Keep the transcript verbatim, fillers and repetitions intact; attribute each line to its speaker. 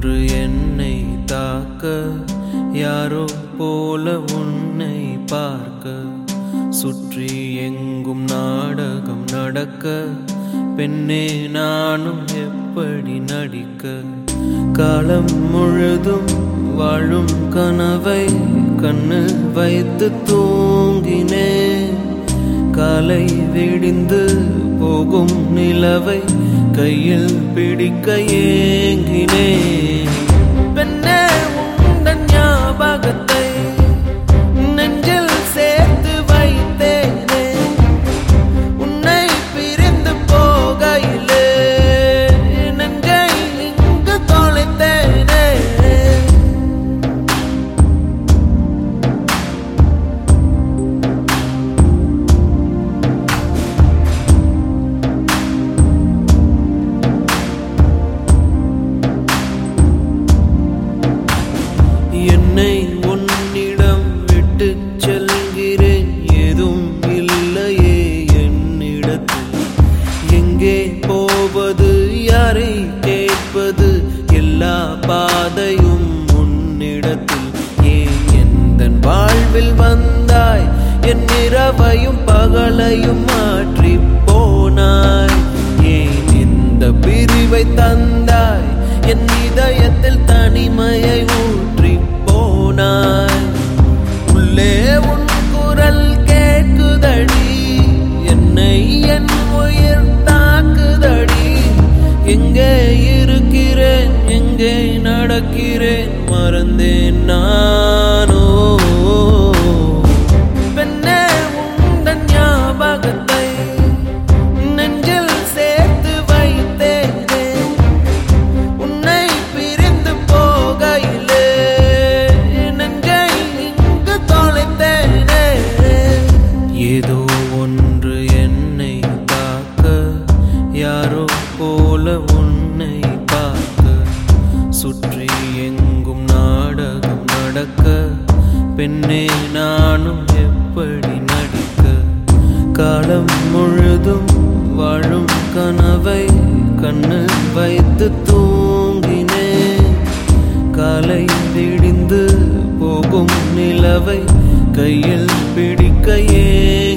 Speaker 1: ஒன்று என்னை தாக்க, யாரோ போல உன்னை பார்க்க, சுற்றி எங்கும் நாடகம் நடக்க, பெண்ணே நானும் எப்படி நடிக்க? காலம் முழுதும் வாழும் கனவை கண்ணு வைத்து தூங்கினேன், காலை விடிந்து போகும் நிலவை கையில் பிடிக்க ஏங்கினேன். பெண்ணே உந்தன் ஞாபகத்தை நெஞ்சில் சேர்த்து வைத்தேனே, உன்னை பிரிந்து போகையிலே நெஞ்சை இங்கு தொலைத்தேனே. என்னை உன்னிடம் விட்டு செல்கிறேன், ஏதும் இல்லையே என்னிடத்தில். எங்கே போவது, யாரை கேட்பது, எல்லா பாதையும் உன்னிடத்தில். ஏன் எந்தன் வாழ்வில் வந்தாய், என் இரவையும் பகலையும் மாற்றி போனாய். ஏன் இந்த பிரிவை தந்தாய், என் இதயத்தில் தனிமையை ஊற்றி போனாய். உள்ளே உன் குரல் கேட்குதடி, என்னை என் உயிர் தாக்குதடி. எங்கே இருக்கிறேன், எங்கே நடக்கிறேன், மறந்தேன் நானோ. பெண்ணே உந்தன் ஞாபகத்தை நெஞ்சில் சேர்த்து வைத்தேனே, உன்னை பிரிந்து போகையிலே நெஞ்சை இங்கு தொலைத்தேனே. ஏதோ ஒன்று என்னை தாக்க, யாரோ போல உன்னை பார்க்க, சுற்றி எங்கும் நாடகம் நடக்க, பெண்ணே நானும் எப்படி நடிக்க? காலம் முழுதும் வாழும் கனவை கண்ணு வைத்து தூங்கினேன், காலை விடிந்து போகும் நிலவை கையில் பிடிக்க ஏன்